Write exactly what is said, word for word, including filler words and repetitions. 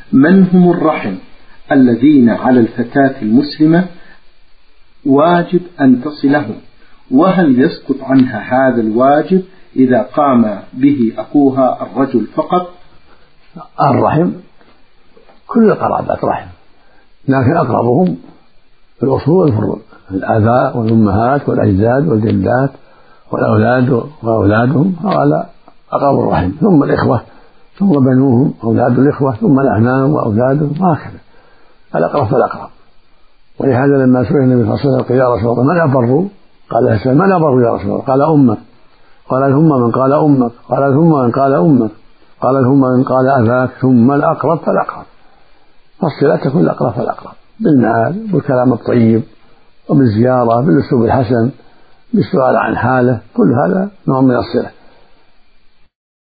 من هم الرحم الذين على الفتاة المسلمة واجب أن تصلهم، وهل يسقط عنها هذا الواجب إذا قام به أخوها الرجل فقط؟ الرحم كل القرابات رحم، لكن أقربهم الأصول الفروع، الآباء والأمهات والأجداد والجدات والأولاد وأولادهم، هؤلاء أقرب الرحم، ثم الإخوة، ثم بنوهم أولاد الإخوة، ثم الأعمام وأولادهم، وهكذا الأقرب فالأقرب. ولهذا لما سئل النبي صلى الله عليه وسلم قال يا رسول الله من أبر؟ قال سأل من أبر يا رسول الله؟ قال أمك. قال ثم من؟ قال أمك. قال ثم من؟ قال أمك. قال ثم من؟ قال أباك. ثم الأقرب فالأقرب. فالصلة تكون الأقرب فالأقرب بالمال بالكلام الطيب وبالزيارة بالأسلوب الحسن بالسؤال عن حاله، كل هذا نوع من الصلة.